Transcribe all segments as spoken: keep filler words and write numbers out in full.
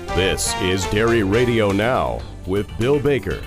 This is Dairy Radio Now with Bill Baker.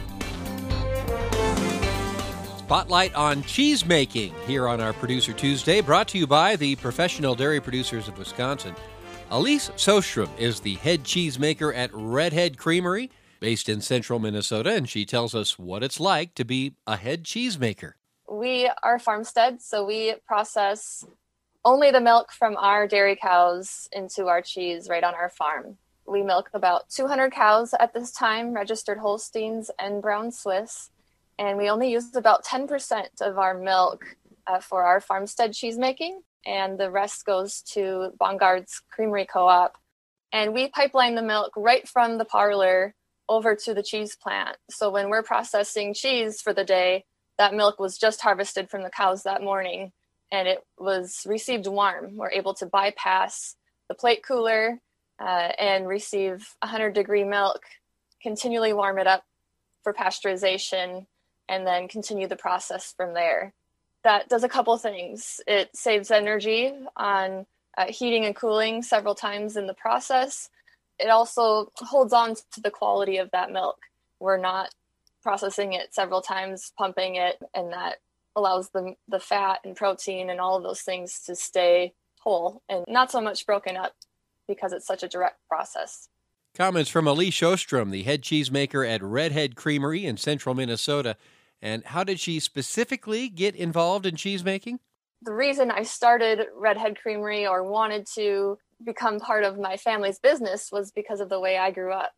Spotlight on cheese making here on our Producer Tuesday, brought to you by the Professional Dairy Producers of Wisconsin. Elise Sostrom is the head cheesemaker at Redhead Creamery, based in central Minnesota, and she tells us what it's like to be a head cheesemaker. We are farmstead, so we process only the milk from our dairy cows into our cheese right on our farm. We milk about two hundred cows at this time, registered Holsteins and Brown Swiss, and we only use about ten percent of our milk uh, for our farmstead cheese making, and the rest goes to Bongart's Creamery Co-op. And we pipeline the milk right from the parlor over to the cheese plant. So when we're processing cheese for the day, that milk was just harvested from the cows that morning, and it was received warm. We're able to bypass the plate cooler uh, and receive one hundred degree milk, continually warm it up for pasteurization, and then continue the process from there. That does a couple things. It saves energy on uh, heating and cooling several times in the process. It also holds on to the quality of that milk. We're not processing it several times, pumping it, and that allows the, the fat and protein and all of those things to stay whole and not so much broken up because it's such a direct process. Comments from Elise Sostrom, the head cheesemaker at Redhead Creamery in central Minnesota. And how did she specifically get involved in cheesemaking? The reason I started Redhead Creamery or wanted to become part of my family's business was because of the way I grew up.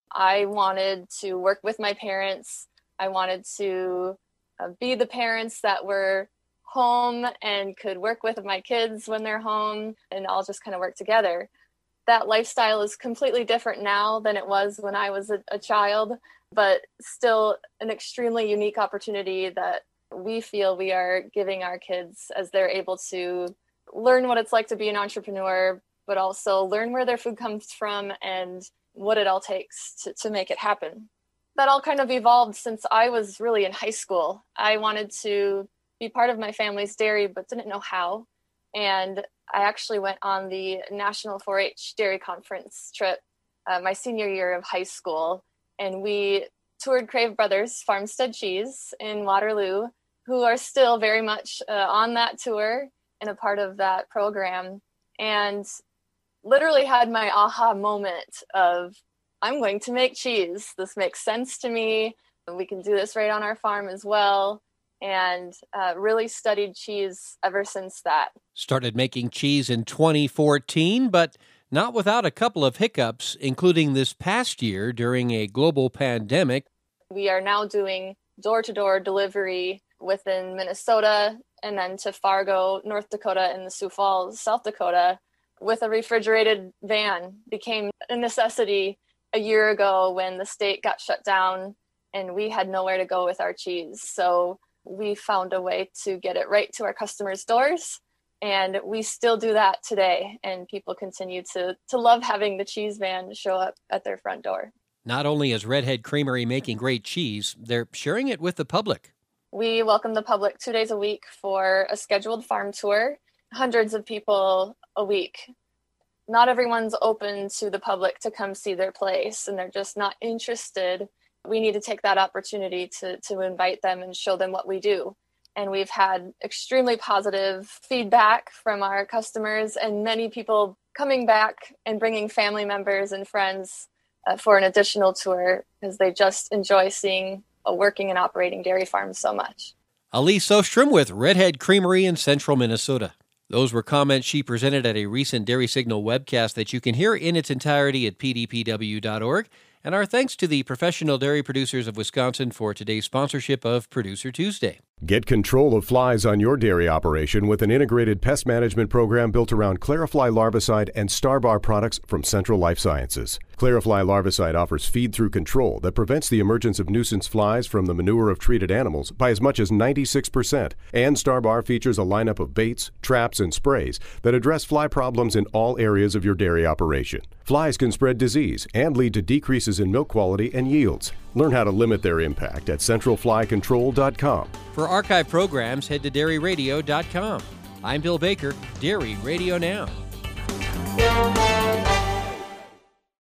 I wanted to work with my parents. I wanted to uh, be the parents that were home and could work with my kids when they're home and all just kind of work together. That lifestyle is completely different now than it was when I was a, a child, but still an extremely unique opportunity that we feel we are giving our kids as they're able to learn what it's like to be an entrepreneur, but also learn where their food comes from and what it all takes to, to make it happen. That all kind of evolved since I was really in high school. I wanted to be part of my family's dairy, but didn't know how. And I actually went on the National four H Dairy Conference trip uh, my senior year of high school. And we toured Crave Brothers Farmstead Cheese in Waterloo, who are still very much uh, on that tour and a part of that program. And literally had my aha moment of, I'm going to make cheese. This makes sense to me. We can do this right on our farm as well. And uh, really studied cheese ever since that. Started making cheese in twenty fourteen, but not without a couple of hiccups, including this past year during a global pandemic. We are now doing door-to-door delivery within Minnesota and then to Fargo, North Dakota, and the Sioux Falls, South Dakota, with a refrigerated van. Became a necessity a year ago when the state got shut down and we had nowhere to go with our cheese. So we found a way to get it right to our customers' doors, and we still do that today. And people continue to, to love having the cheese van show up at their front door. Not only is Redhead Creamery making great cheese, they're sharing it with the public. We welcome the public two days a week for a scheduled farm tour, hundreds of people a week. Not everyone's open to the public to come see their place, and they're just not interested. We need to take that opportunity to, to invite them and show them what we do. And we've had extremely positive feedback from our customers and many people coming back and bringing family members and friends uh, for an additional tour because they just enjoy seeing a working and operating dairy farm so much. Elise Sostrom with Redhead Creamery in central Minnesota. Those were comments she presented at a recent Dairy Signal webcast that you can hear in its entirety at p d p w dot org. And our thanks to the Professional Dairy Producers of Wisconsin for today's sponsorship of Producer Tuesday. Get control of flies on your dairy operation with an integrated pest management program built around Clarifly Larvicide and Starbar products from Central Life Sciences. Clarifly Larvicide offers feed-through control that prevents the emergence of nuisance flies from the manure of treated animals by as much as ninety-six percent. And Starbar features a lineup of baits, traps, and sprays that address fly problems in all areas of your dairy operation. Flies can spread disease and lead to decreases in milk quality and yields. Learn how to limit their impact at central fly control dot com. For archive programs, head to dairy radio dot com. I'm Bill Baker, Dairy Radio Now.